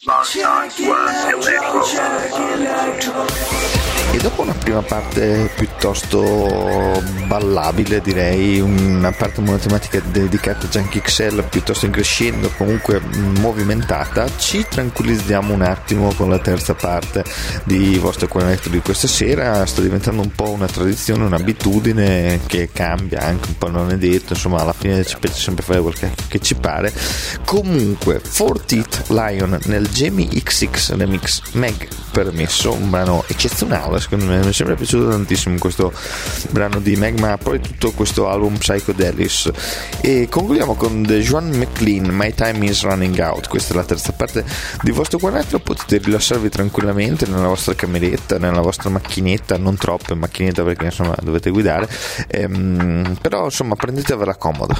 E dopo una prima parte piuttosto ballabile, direi, una parte monotematica dedicata a Junkie XL piuttosto in crescendo, comunque movimentata, ci tranquillizziamo un attimo con la terza parte di Vostro Quadretto di questa sera. Sta diventando un po' una tradizione, un'abitudine che cambia anche un po', non è detto, insomma alla fine ci piace sempre fare quel che ci pare. Comunque, Four Teeth Lion nel Jamie XX Remix Meg Permesso, un brano eccezionale, secondo me mi è sempre piaciuto tantissimo questo brano di Meg, ma poi tutto questo album Psychedelics. E concludiamo con The Joan McLean, My Time Is Running Out. Questa è la terza parte di Vostro Quadretto, potete rilassarvi tranquillamente nella vostra cameretta, nella vostra macchinetta, non troppo in macchinetta perché insomma dovete guidare, però insomma prendetevela comoda.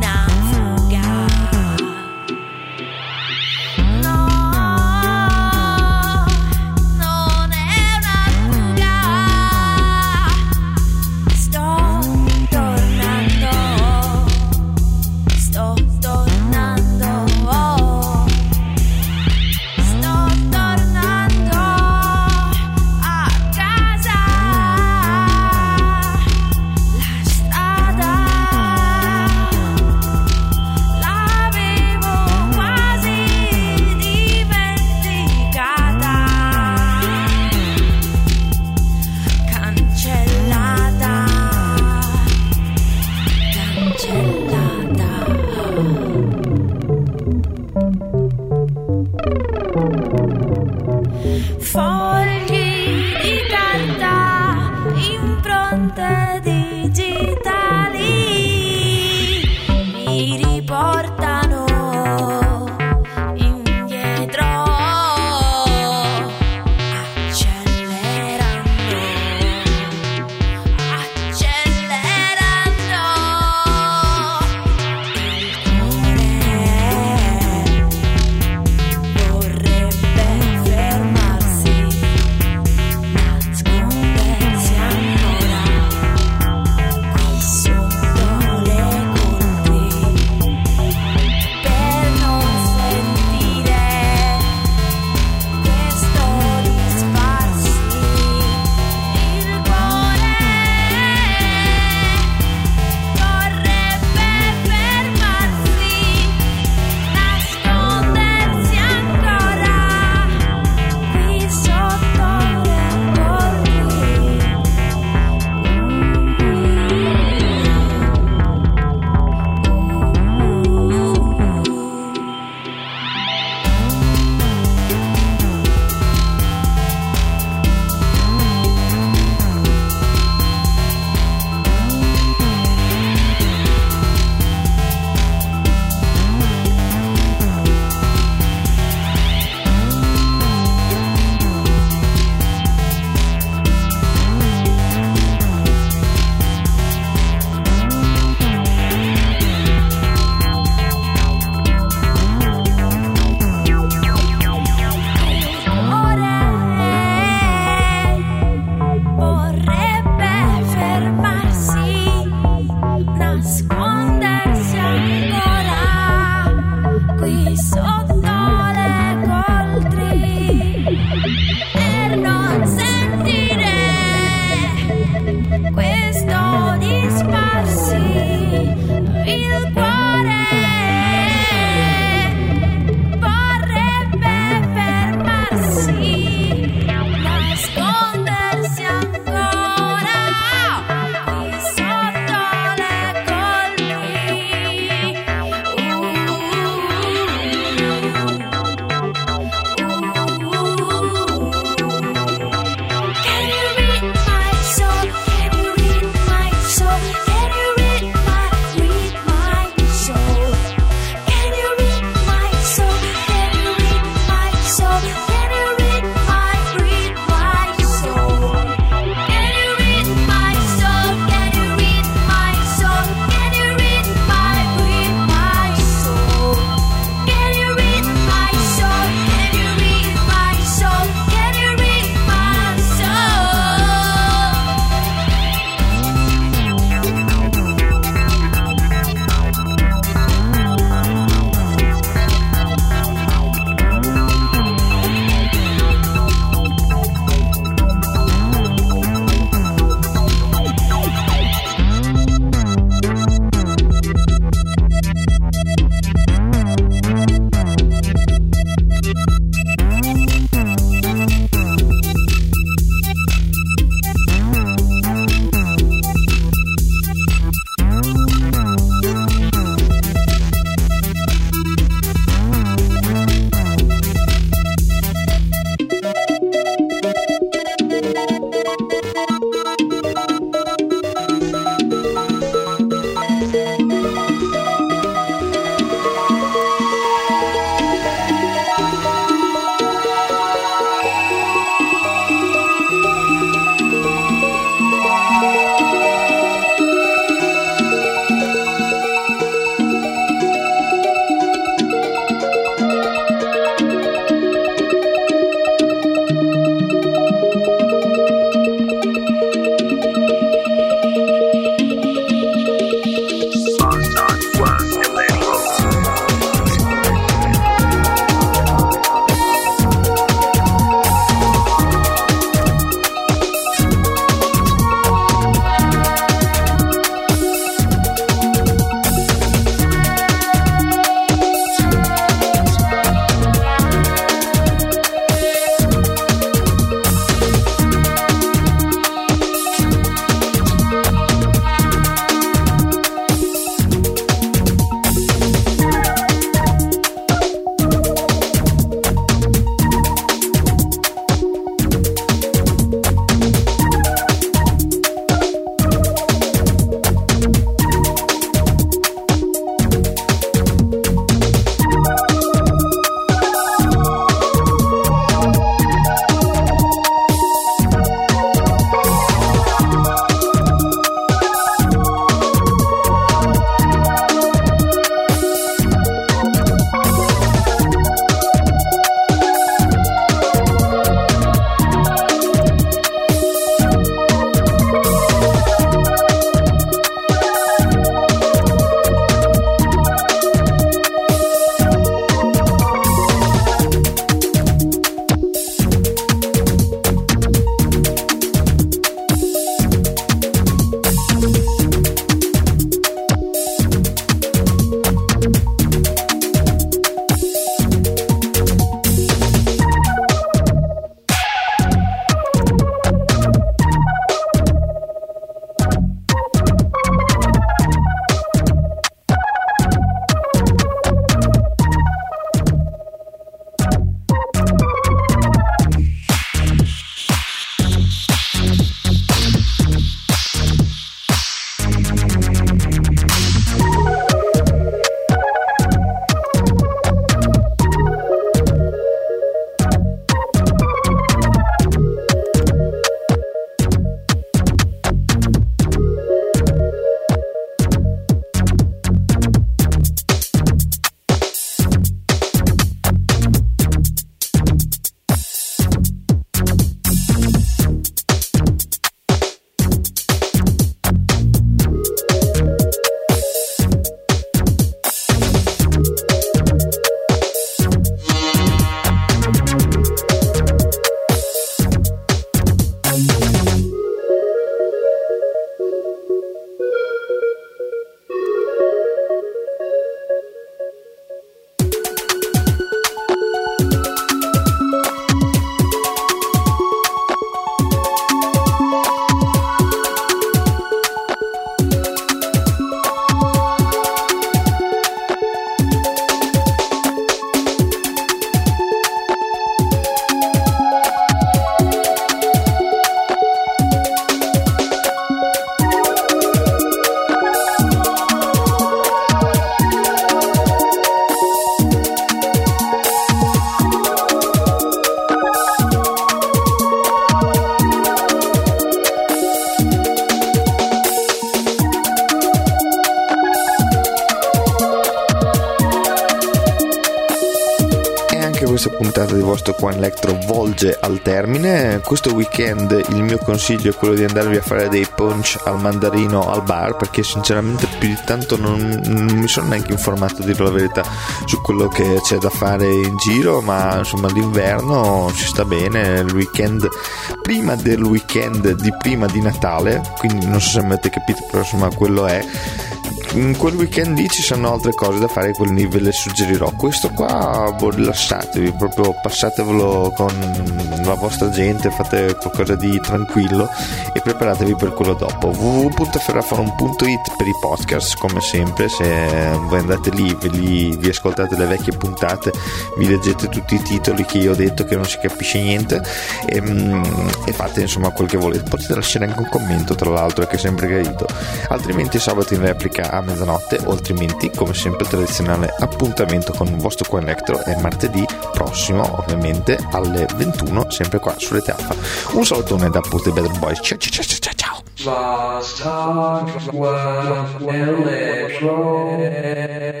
questa puntata di vostro Qua Electro volge al termine. Questo weekend il mio consiglio è quello di andarvi a fare dei punch al mandarino al bar, perché sinceramente più di tanto non mi sono neanche informato, a dire la verità, su quello che c'è da fare in giro, ma insomma l'inverno ci sta bene, il weekend prima del weekend di prima di Natale, quindi non so se avete capito, però insomma quello è. In quel weekend lì ci sono altre cose da fare, quindi ve le suggerirò. Questo qua, rilassatevi, proprio passatevelo con la vostra gente, fate qualcosa di tranquillo e preparatevi per quello dopo. www.ferraforum.it per i podcast, come sempre. Se voi andate lì, vi ascoltate le vecchie puntate, vi leggete tutti i titoli che io ho detto che non si capisce niente, e fate insomma quel che volete. Potete lasciare anche un commento, tra l'altro, che è sempre gradito. Altrimenti sabato in replica a mezzanotte, o altrimenti come sempre tradizionale appuntamento con il vostro Qua Electro è martedì prossimo, ovviamente alle 21, sempre qua su Rete Alfa. Un salutone da Put the Better Boys, ciao ciao ciao ciao ciao. Last time was electro.